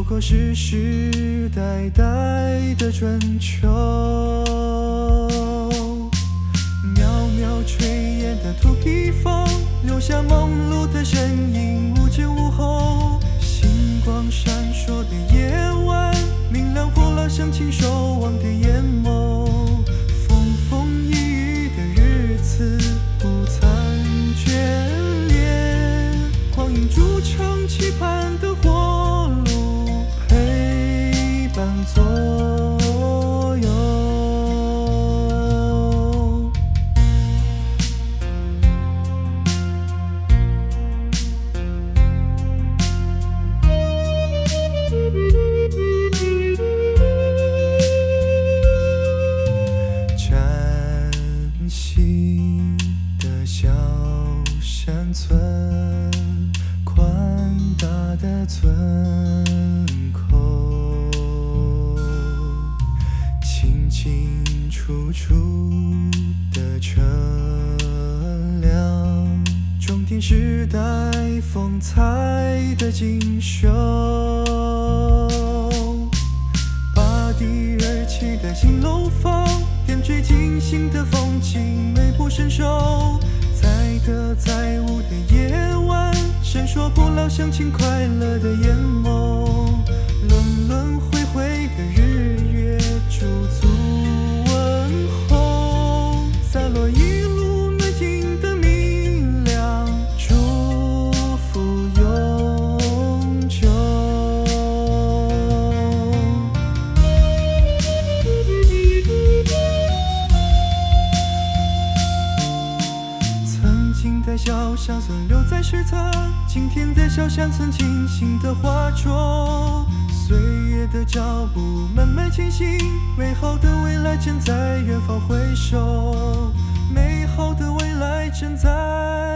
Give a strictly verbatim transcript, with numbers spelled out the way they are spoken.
过世世代代的春秋。渺渺炊烟的土地风，留下梦露的身影，无前无后。星光闪烁的夜晚，明亮火辣像亲守望的眼眸。风风雨雨的日子，不残眷恋。光阴筑成期盼的火炉，陪伴左右。山村，宽大的村口，清清楚楚的车辆，装点时代风采的锦绣。拔地而起的新楼房，点缀精心的风景，美不胜收。载歌载舞的夜晚，闪烁不老乡亲快乐的眼眸。轮轮回回的日月，驻足问候，洒落一路暖心的明亮，祝福永久。在小乡村留在史册，今天在小乡村清醒的画轴。岁月的脚步慢慢前行，美好的未来正在远方回首，美好的未来正在